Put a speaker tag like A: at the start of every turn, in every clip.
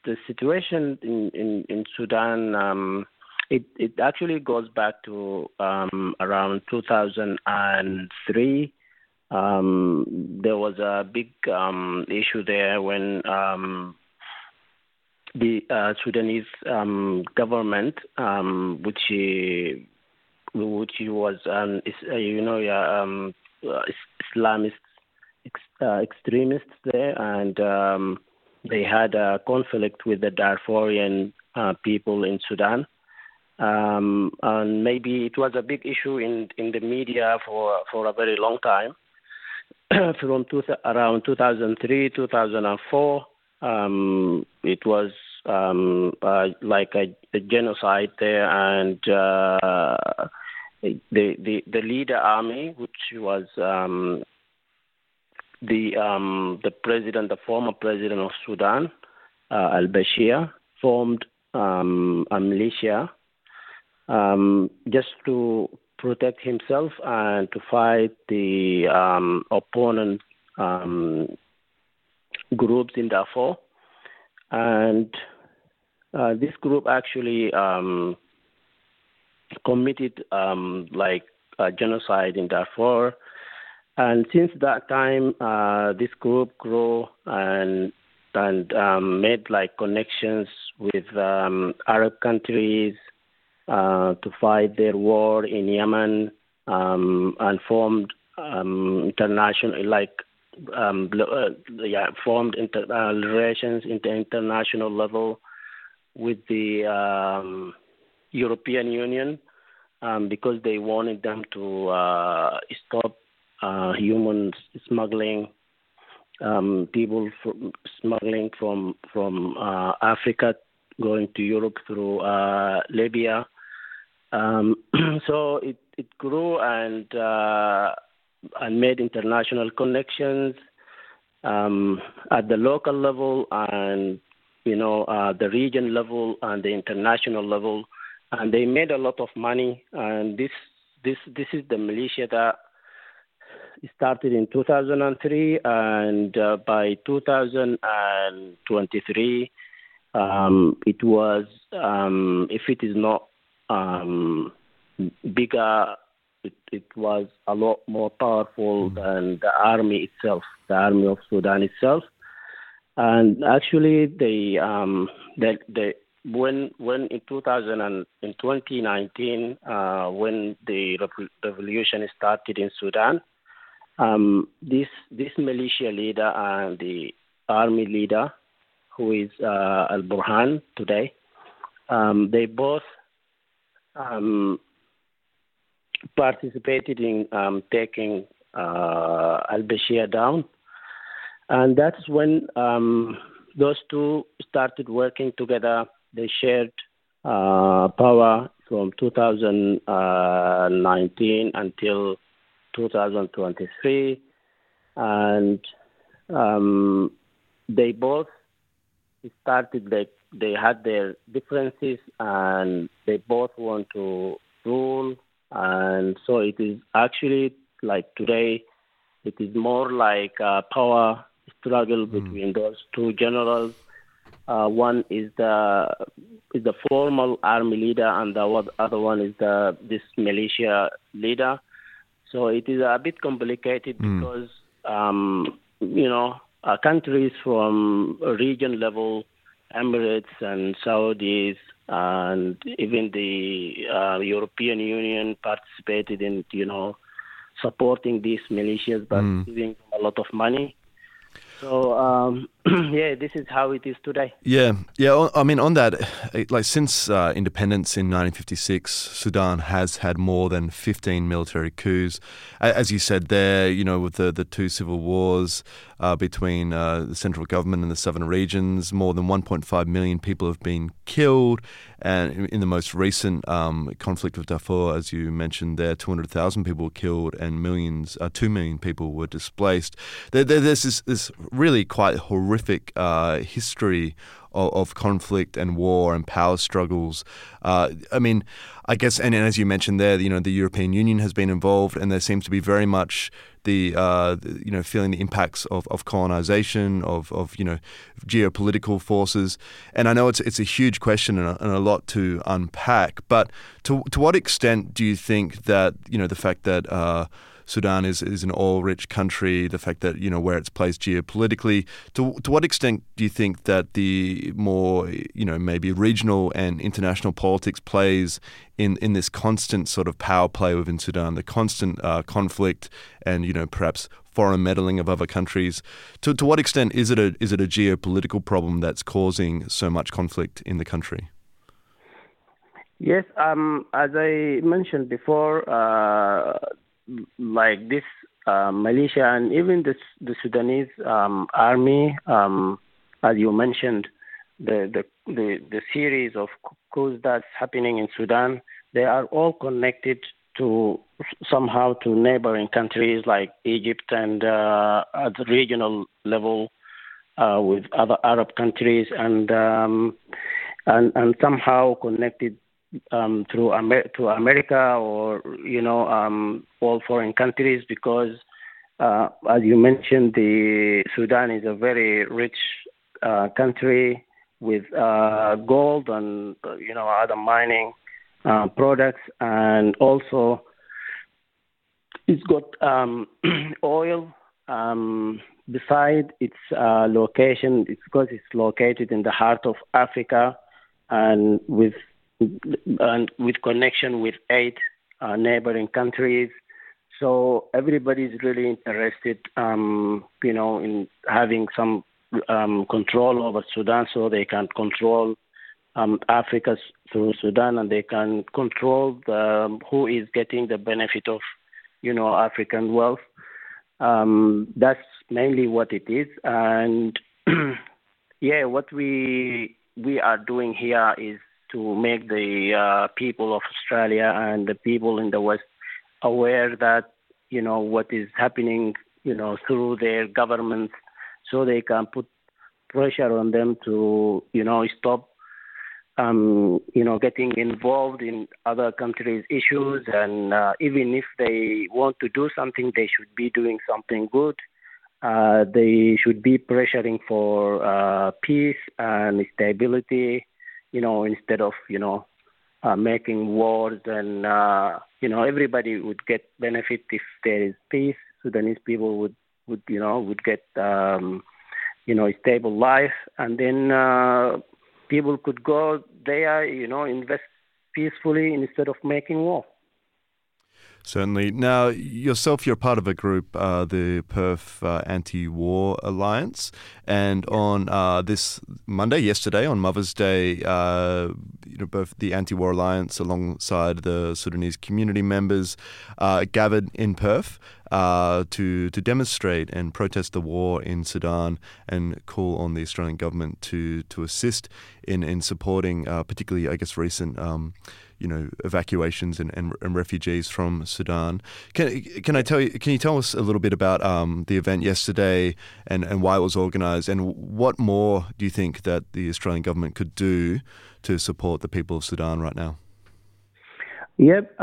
A: the situation in Sudan. It actually goes back to around 2003. There was a big issue there when the Sudanese government, which was Islamist extremists there, and they had a conflict with the Darfurian people in Sudan. And maybe it was a big issue in the media for a very long time. From around 2003, 2004, it was like a genocide there, and the leader army, which was the president, the former president of Sudan, al-Bashir, formed a militia just to protect himself and to fight the opponent groups in Darfur. And this group actually committed genocide in Darfur. And since that time, this group grew and made connections with Arab countries to fight their war in Yemen, and formed formed relations in the international level with the European Union, because they wanted them to stop human smuggling, people smuggling from Africa going to Europe through Libya. So it grew and made international connections at the local level and the region level and the international level, and they made a lot of money. And this is the militia that started in 2003, and by 2023, it was, if it is not bigger, it was a lot more powerful than the army itself, the army of Sudan itself. And actually, when in 2019, when the revolution started in Sudan, this militia leader and the army leader, who is Al-Burhan today, they both participated in taking al-Bashir down. And that's when those two started working together. They shared power from 2019 until 2023. And they both started, they had their differences, and they both want to rule. And so it is actually today, it is more like a power struggle between those two generals. One is the formal army leader, and the other one is this militia leader. So it is a bit complicated because countries from region level, Emirates and Saudis, and even the European Union participated in, supporting these militias, but giving a lot of money. So, this is how it is today.
B: Yeah. I mean, on that, since independence in 1956, Sudan has had more than 15 military coups. As you said there, with the two civil wars between the central government and the southern regions, more than 1.5 million people have been killed. And in the most recent conflict with Darfur, as you mentioned there, 200,000 people were killed and 2 million people were displaced. There's this really quite horrific history of conflict and war and power struggles. I guess, and as you mentioned there, the European Union has been involved, and there seems to be very much feeling the impacts of colonization, of geopolitical forces. And I know it's a huge question and a lot to unpack. But to what extent do you think that the fact that Sudan is an oil-rich country, the fact that, where it's placed geopolitically, to what extent do you think that the more, maybe regional and international politics plays in this constant sort of power play within Sudan, the constant conflict and, perhaps foreign meddling of other countries? To what extent is it a geopolitical problem that's causing so much conflict in the country?
A: Yes, as I mentioned before, like this militia and even the Sudanese army, as you mentioned, the series of coups that's happening in Sudan, they are all connected to somehow to neighboring countries like Egypt and at the regional level with other Arab countries and somehow connected to America or all foreign countries because as you mentioned, the Sudan is a very rich country with gold and other mining products, and also it's got oil. Beside its location, it's because it's located in the heart of Africa, and with connection with 8 neighboring countries. So everybody's really interested, in having some control over Sudan, so they can control Africa through Sudan, and they can control who is getting the benefit of, African wealth. That's mainly what it is. And what we are doing here is to make the people of Australia and the people in the West aware that, what is happening, through their governments, so they can put pressure on them to, stop, getting involved in other countries' issues. And even if they want to do something, they should be doing something good. They should be pressuring for peace and stability, instead of, making wars. And, everybody would get benefit if there is peace. Sudanese people would get, a stable life. And then people could go there, invest peacefully instead of making war.
B: Certainly. Now, yourself, you're part of a group, the Perth Anti-War Alliance, and on this Monday, yesterday, on Mother's Day, both the Anti-War Alliance alongside the Sudanese community members gathered in Perth to demonstrate and protest the war in Sudan and call on the Australian government to assist in supporting, particularly, I guess, recent evacuations and refugees from Sudan. Can you tell us a little bit about the event yesterday and why it was organised, and what more do you think that the Australian government could do to support the people of Sudan right now?
A: Yep.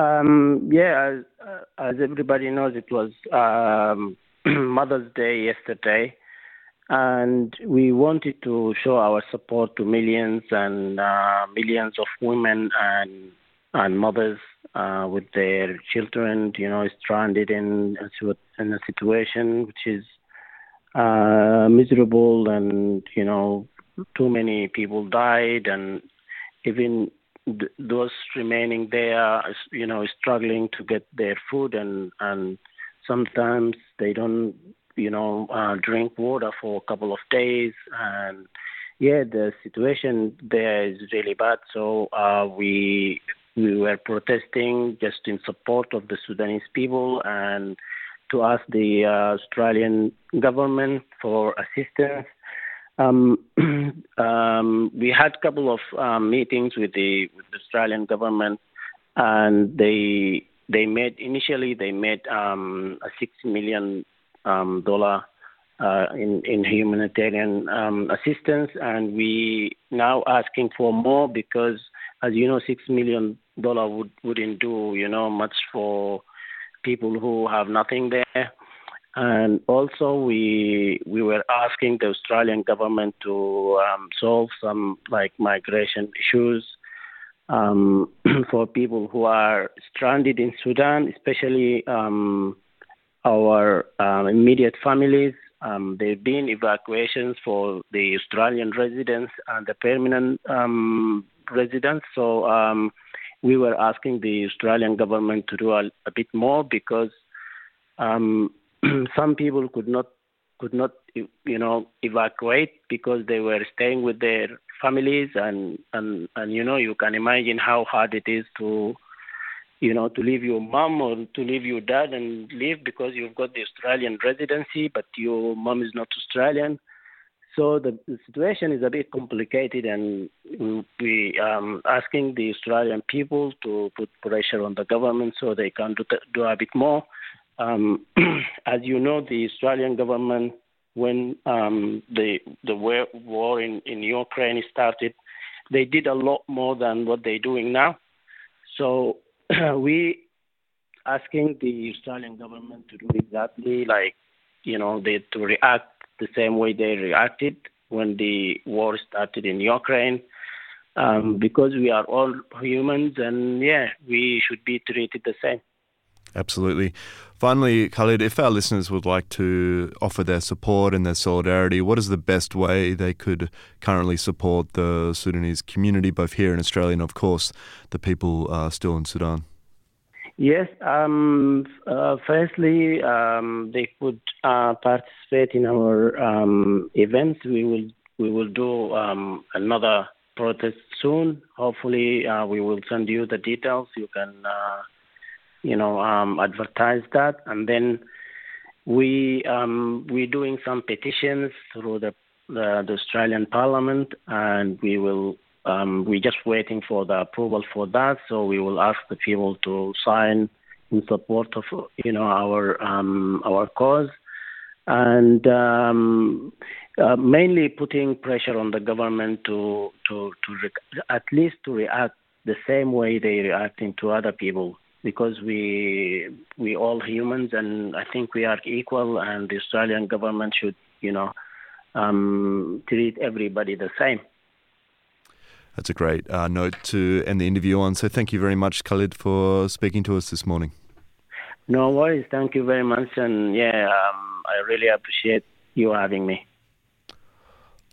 A: As everybody knows, it was Mother's Day yesterday, and we wanted to show our support to millions and millions of women and mothers with their children, stranded in a situation which is miserable, and too many people died, and even those remaining there, struggling to get their food, and sometimes they don't, drink water for a couple of days, and the situation there is really bad. So we were protesting just in support of the Sudanese people and to ask the Australian government for assistance. We had a couple of meetings with the Australian government, and they made a $6 million in humanitarian assistance, and we now asking for more because, as you know, $6 million wouldn't do much for people who have nothing there. And also, we were asking the Australian government to solve some like migration issues for people who are stranded in Sudan, especially our immediate families. There have been evacuations for the Australian residents and the permanent residents. So we were asking the Australian government to do a bit more because some people could not evacuate because they were staying with their families, and you can imagine how hard it is to to leave your mom or to leave your dad and leave because you've got the Australian residency, but your mom is not Australian. So the situation is a bit complicated, and we asking the Australian people to put pressure on the government so they can do a bit more. As you know, the Australian government, when the war in Ukraine started, they did a lot more than what they're doing now. So we asking the Australian government to do exactly like to react the same way they reacted when the war started in Ukraine, because we are all humans, and we should be treated the same.
B: Absolutely. Finally, Khalid, if our listeners would like to offer their support and their solidarity, what is the best way they could currently support the Sudanese community, both here in Australia and, of course, the people still in Sudan?
A: Yes. Firstly, they could participate in our events. We will do another protest soon. Hopefully, we will send you the details. You can advertise that, and then we're doing some petitions through the Australian Parliament, and we're just waiting for the approval for that. So we will ask the people to sign in support of our cause, and mainly putting pressure on the government to at least to react the same way they reacting to other people, because we all humans, and I think we are equal, and the Australian government should treat everybody the same.
B: That's a great note to end the interview on. So thank you very much, Khalid, for speaking to us this morning.
A: No worries. Thank you very much, and I really appreciate you having me.